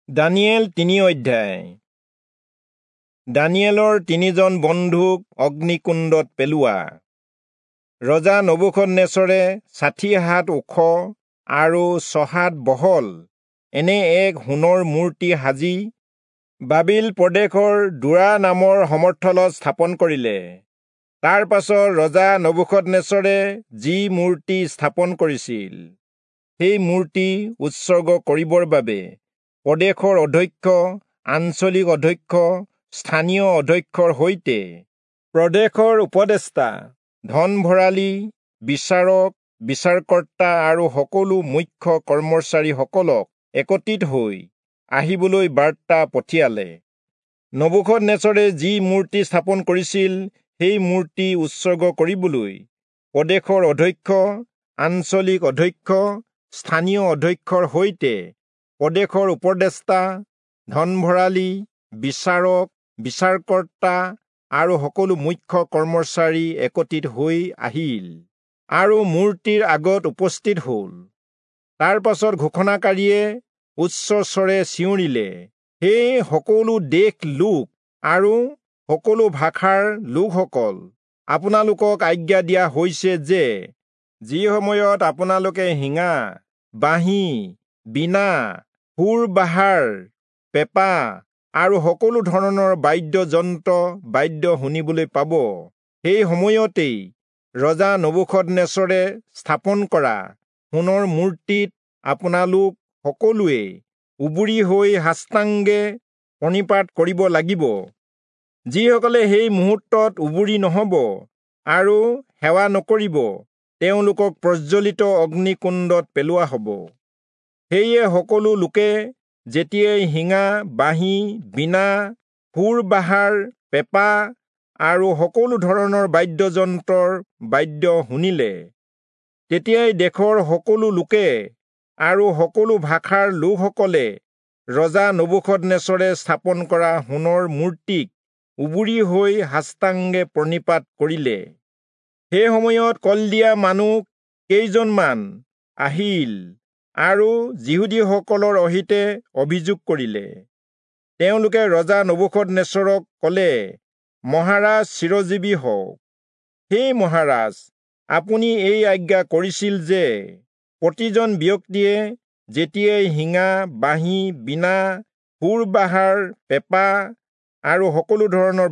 দানিয়েল ৩ অধ্যায়। দানিয়েলৰ ৩জন বন্ধুক অগ্নিকুণ্ডত পেলোৱা। ৰজা নবুকদনেছৰে ৬০ হাত ওখ আৰু ৬ হাত বহল এনে এক সোণৰ মূৰ্তি সাজি বাবিল প্ৰদেশৰ দোৰা নামৰ সমৰ্থলত স্থাপন কৰিলে। তাৰ পাছত ৰজা নবুকদনেছৰে যি মূৰ্তি স্থাপন কৰিছিল, সেই মূৰ্তি উৎসৰ্গ কৰিবৰ বাবে প্ৰদেশৰ অধ্যক্ষ, আঞ্চলিক অধ্যক্ষ, স্থানীয় অধ্যক্ষৰ সৈতে প্ৰদেশৰ উপদেষ্টা, ধন ভঁৰালী, বিচাৰক, বিচাৰকৰ্তা আৰু সকলো মুখ্য কৰ্মচাৰীসকলক একত্ৰিত হৈ আহিবলৈ বাৰ্তা পঠিয়ালে। নবুকদনেছৰে যি মূৰ্তি স্থাপন কৰিছিল, সেই মূৰ্তি উৎসৰ্গ কৰিবলৈ প্ৰদেশৰ অধ্যক্ষ, আঞ্চলিক অধ্যক্ষ, স্থানীয় অধ্যক্ষৰ সৈতে প্ৰদেশৰ উপদেষ্টা, ধন ভঁৰালী, বিচাৰক, বিচাৰকৰ্তা আৰু সকলো মুখ্য কৰ্মচাৰী একত্ৰিত হৈ আহিল আৰু মূৰ্তিৰ আগত উপস্থিত হ'ল। তাৰ পাছত ঘোষণাকাৰীয়ে উচ্চ স্বৰে চিঞৰিলে, হে সকলো দেশ লোক আৰু সকলো ভাষাৰ লোকসকল, আপোনালোকক আজ্ঞা দিয়া হৈছে যে যি সময়ত আপোনালোকে শিঙা, বাঁহী, বীণা, সুৰ বাহাৰ, পেঁপা আৰু সকলো ধৰণৰ বাদ্য শুনিবলৈ পাব, সেই সময়তেই ৰজা নবুকদনেছৰে স্থাপন কৰা সোণৰ মূৰ্তিত আপোনালোক সকলোৱে উবুৰি হৈ সাষ্টাংগে প্ৰণিপাত কৰিব লাগিব। যিসকলে সেই মুহূৰ্তত উবুৰি নহ'ব আৰু সেৱা নকৰিব, তেওঁলোকক প্ৰজ্বলিত অগ্নিকুণ্ডত পেলোৱা হ'ব। সেয়ে সকলো লোকে যেতিয়াই শিঙা, বাঁহী, বীণা, সুৰ বাহাৰ, পেঁপা আৰু সকলো ধৰণৰ বাদ্য শুনিলে, তেতিয়াই দেশৰ সকলো লোকে আৰু সকলো ভাষাৰ লোকসকলে ৰজা নবুকদনেছৰে স্থাপন কৰা সোণৰ মূৰ্তিক উবুৰি হৈ সাষ্টাংগে প্ৰণিপাত কৰিলে। সেই সময়ত কল্দিয়া মানুহ কেইজনমান আহিল আৰু যিহুদীসকলৰ সৈতে অভিযোগ কৰিলে। তেওঁলোকে ৰজা নবুকদনেছৰক ক'লে, মহাৰাজ চিৰজীৱী হওক। হে মহাৰাজ, আপুনি এই আজ্ঞা কৰিছিল যে প্ৰতিজন ব্যক্তিয়ে যেতিয়াই শিঙা, বাঁহী, বীণা, সুৰ বাহাৰ, পেঁপা আৰু সকলো ধৰণৰ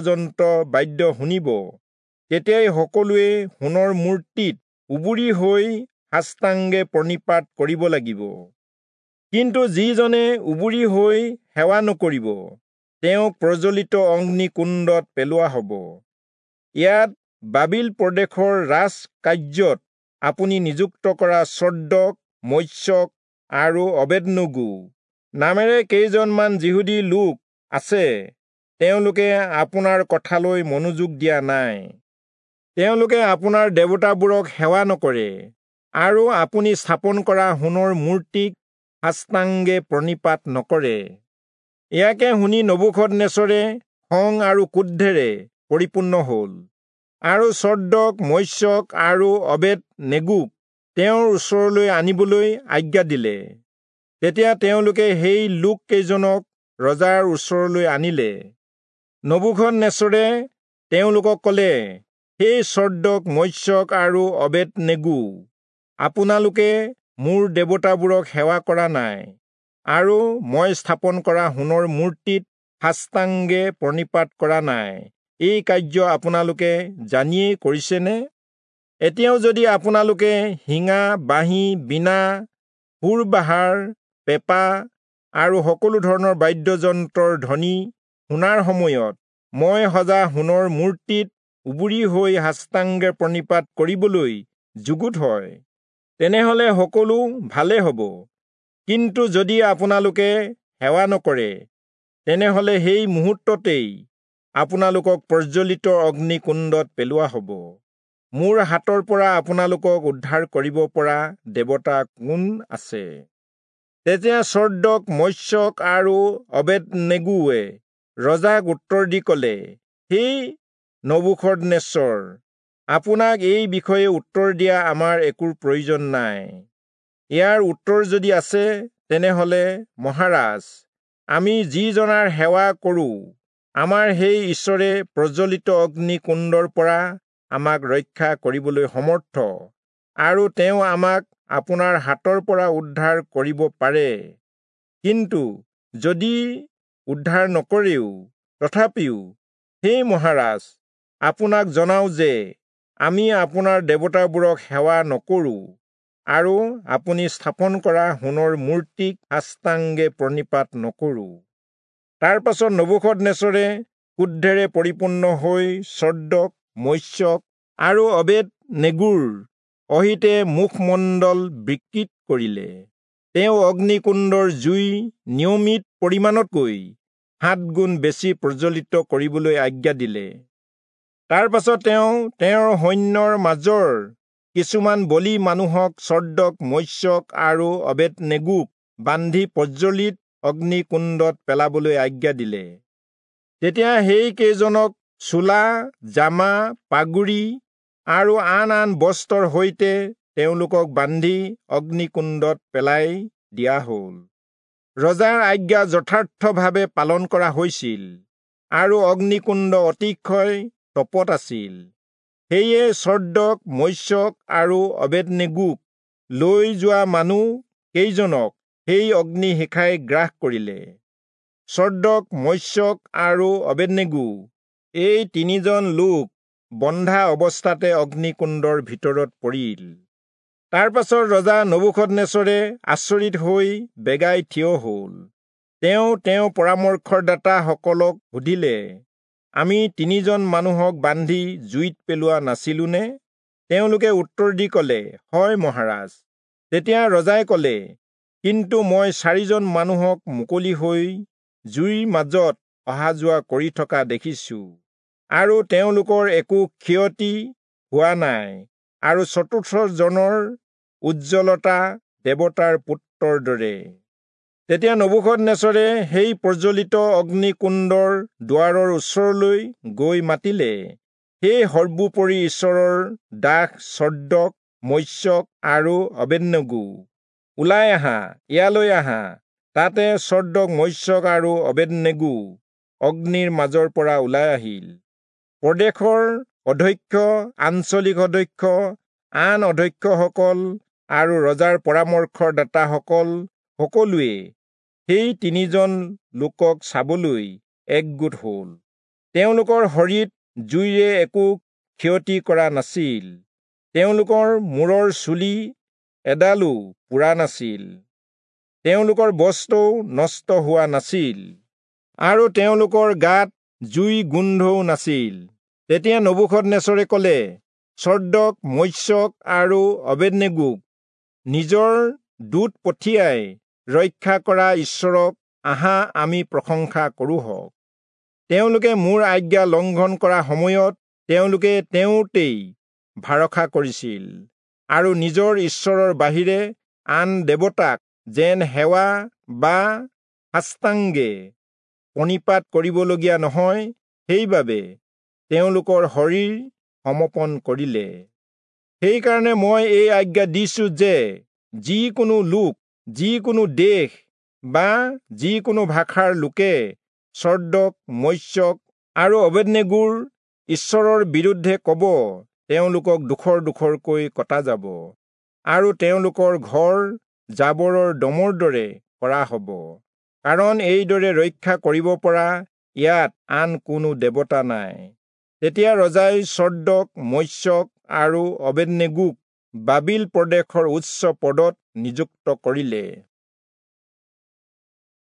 বাদ্য শুনিব, তেতিয়াই সকলোৱে সোণৰ মূৰ্তিত উবুৰি হৈ সাষ্টাংগে প্ৰণিপাত কৰিব লাগিব। কিন্তু যিজনে উবুৰি হৈ সেৱা নকৰিব, তেওঁক প্ৰজ্বলিত অগ্নিকুণ্ডত পেলোৱা হ'ব। ইয়াত বাবিল প্ৰদেশৰ ৰাজ কাৰ্যত আপুনি নিযুক্ত কৰা ছদ্ৰক, মৈশক আৰু অবেদনেগো নামেৰে কেইজনমান যিহুদী লোক আছে। তেওঁলোকে আপোনাৰ কথালৈ মনোযোগ দিয়া নাই। তেওঁলোকে আপোনাৰ দেৱতাবোৰক সেৱা নকৰে আৰু আপুনি স্থাপন কৰা সোণৰ মূৰ্তিক সাষ্টাংগে প্ৰণিপাত নকৰে। ইয়াকে শুনি নবুকদনেছৰে খং আৰু ক্ৰোধেৰে পৰিপূৰ্ণ হ'ল আৰু ছদ্ৰক, মৈশক আৰু অবেদনেগোক তেওঁৰ ওচৰলৈ আনিবলৈ আজ্ঞা দিলে। তেতিয়া তেওঁলোকে সেই লোক কেইজনক ৰজাৰ ওচৰলৈ আনিলে। নবুকদনেছৰে তেওঁলোকক ক'লে, হে ছদ্ৰক, মৈশক আৰু অবেদনেগো, আপোনালোকে মোৰ দেৱতাবোৰক সেৱা কৰা নাই আৰু মই স্থাপন কৰা সোণৰ মূৰ্তিত সাষ্টাংগে প্ৰণিপাত কৰা নাই। এই কাৰ্য আপোনালোকে জানিয়েই কৰিছেনে? এতিয়াও যদি আপোনালোকে শিঙা, বাঁহী, বীণা, সুৰ বাহাৰ, পেঁপা আৰু সকলো ধৰণৰ বাদ্যযন্ত্ৰৰ ধ্বনি শুনাৰ সময়ত মই সজা সোণৰ মূৰ্তিত উবুৰি হৈ সাষ্টাংগে প্ৰণিপাত কৰিবলৈ যুগুত হয়, তেনেহলে সকলো ভালে হ'ব। কিন্তু যদি আপোনালোকে সেৱা নকৰে, তেনেহলে সেই মুহূৰ্ততেই আপোনালোকক প্ৰজ্বলিত অগ্নিকুণ্ডত পেলোৱা হ'ব। মোৰ হাতৰ পৰা আপোনালোকক উদ্ধাৰ কৰিব পৰা দেৱতা কোন আছে? তেতিয়া ছদ্ৰক, মৈশক আৰু অবেদনেগোৱে ৰজাক উত্তৰ দি ক'লে, হে নবুকদনেছৰ, আপোনাক এই বিষয়ে উত্তৰ দিয়া আমাৰ একো প্ৰয়োজন নাই। ইয়াৰ উত্তৰ যদি আছে, তেনেহলে মহাৰাজ, আমি যিজনাৰ সেৱা কৰোঁ, আমাৰ সেই ঈশ্বৰে প্ৰজ্বলিত অগ্নিকুণ্ডৰ পৰা আমাক ৰক্ষা কৰিবলৈ সমৰ্থ, আৰু তেওঁ আমাক আপোনাৰ হাতৰ পৰা উদ্ধাৰ কৰিব পাৰে। কিন্তু যদি উদ্ধাৰ নকৰেও, তথাপিও হে মহাৰাজ, আপোনাক জনাওঁ যে আমি আপোনাৰ দেৱতাবোৰক সেৱা নকৰোঁ, আৰু আপুনি স্থাপন কৰা সোণৰ মূৰ্তিক সাষ্টাংগে প্ৰণিপাত নকৰোঁ। তাৰ পাছত নবুকদনেছৰে ক্ৰোধেৰে পৰিপূৰ্ণ হৈ ছদ্ৰক, মৈশক আৰু অবেদনেগোৰ সহিতে মুখমণ্ডল বিকৃত কৰিলে। তেওঁ অগ্নিকুণ্ডৰ জুই নিয়মিত পৰিমাণতকৈ 7 গুণ বেছি প্ৰজ্বলিত কৰিবলৈ আজ্ঞা দিলে। তাৰ পাছত তেওঁ তেওঁৰ সৈন্যৰ মাজৰ কিছুমান বলি মানুহক ছদ্ৰক, মৈশক আৰু অবেদনেগোক বান্ধি প্ৰজ্বলিত অগ্নিকুণ্ডত পেলাবলৈ আজ্ঞা দিলে। তেতিয়া সেইকেইজনক চোলা, জামা, পাগুৰি আৰু আন আন বস্ত্ৰৰ সৈতে তেওঁলোকক বান্ধি অগ্নিকুণ্ডত পেলাই দিয়া হ'ল। ৰজাৰ আজ্ঞা যথাৰ্থভাৱে পালন কৰা হৈছিল, আৰু অগ্নিকুণ্ড অতিশয় তপত আছিল। সেয়ে ছদ্ৰক, মৈশক আৰু অবেদনেগোক লৈ যোৱা মানুহ কেইজনক সেই অগ্নিশিখাই গ্ৰাস কৰিলে। ছদ্ৰক, মৈশক আৰু অবেদনেগো এই 3জন লোক বন্ধা অৱস্থাতে অগ্নিকুণ্ডৰ ভিতৰত পৰিল। তাৰ পাছত ৰজা নবুকদনেছৰে আচৰিত হৈ বেগাই থিয় হ'ল। তেওঁ পৰামৰ্শদাতাসকলক সুধিলে, আমি 3জন মানুহক বান্ধি জুইত পেলোৱা নাছিলোনে? তেওঁলোকে উত্তৰ দি ক'লে, হয় মহাৰাজ। তেতিয়া ৰজাই ক'লে, কিন্তু মই 4জন মানুহক মুকলি হৈ জুইৰ মাজত অহা যোৱা কৰি থকা দেখিছো, আৰু তেওঁলোকৰ একো ক্ষতি হোৱা নাই, আৰু 4থজনৰ উজ্জ্বলতা দেৱতাৰ পুত্ৰৰ দৰে। তেতিয়া নবুকদনেছৰে সেই প্ৰজ্বলিত অগ্নিকুণ্ডৰ দুৱাৰৰ ওচৰলৈ গৈ মাতিলে, হে সৰ্বোপৰি ঈশ্বৰৰ দাস ছদ্ৰক, মৈশক আৰু অবেদনেগো, ওলাই আহা, ইয়ালৈ আহা। তাতে ছদ্ৰক, মৈশক আৰু অবেদনেগো অগ্নিৰ মাজৰ পৰা ওলাই আহিল। প্ৰদেশৰ অধ্যক্ষ, আঞ্চলিক অধ্যক্ষ, আন অধ্যক্ষসকল আৰু ৰজাৰ পৰামৰ্শদাতাসকল সকলোৱে সেই 3জন লোকক চাবলৈ একগোট হ'ল। তেওঁলোকৰ শৰীৰত জুইৰে একো ক্ষতি কৰা নাছিল, তেওঁলোকৰ মূৰৰ চুলি এডালো পোৰা নাছিল, তেওঁলোকৰ বস্ত্ৰও নষ্ট হোৱা নাছিল, আৰু তেওঁলোকৰ গাত জুই গোন্ধও নাছিল। তেতিয়া নবুকদনেছৰে ক'লে, ছদ্ৰক, মৈশক আৰু অবেদনেগোক নিজৰ দূত পঠিয়াই ৰক্ষা কৰা ঈশ্বৰক আহা আমি প্ৰশংসা কৰোঁহক। তেওঁলোকে মোৰ আজ্ঞা লংঘন কৰা সময়ত তেওঁলোকে তেওঁতেই ভৰসা কৰিছিল, আৰু নিজৰ ঈশ্বৰৰ বাহিৰে আন দেৱতাক যেন সেৱা বা সাষ্টাংগে প্ৰণিপাত কৰিবলগীয়া নহয়, সেইবাবে তেওঁলোকৰ শৰীৰ সমৰ্পণ কৰিলে। সেইকাৰণে মই এই আজ্ঞা দিছো যে যিকোনো লোক, যিকোনো দেশ বা যিকোনো ভাষাৰ লোকে ছদ্ৰক, মৈশক আৰু অবেদনেগোৰ ঈশ্বৰৰ বিৰুদ্ধে ক'ব, তেওঁলোকক দুখৰকৈ কটা যাব, আৰু তেওঁলোকৰ ঘৰ জাবৰৰ দমৰ দৰে কৰা হ'ব, কাৰণ এইদৰে ৰক্ষা কৰিব পৰা ইয়াত আন কোনো দেৱতা নাই। তেতিয়া ৰজাই ছদ্ৰক, মৈশক আৰু অবেদনেগোক বাবিল প্ৰদেশৰ উচ্চ পদত নিযুক্ত কৰিলে।